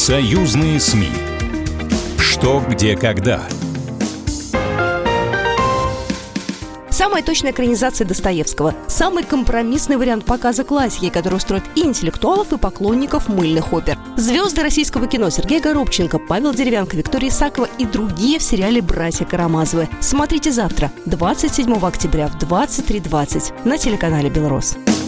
Союзные СМИ. Что, где, когда. Самая точная экранизация Достоевского. Самый компромиссный вариант показа классики, который устроит и интеллектуалов, и поклонников мыльных опер. Звезды российского кино Сергей Горобченко, Павел Деревянко, Виктория Исакова и другие в сериале «Братья Карамазовы». Смотрите завтра, 27 октября в 23:20 на телеканале «Белрос».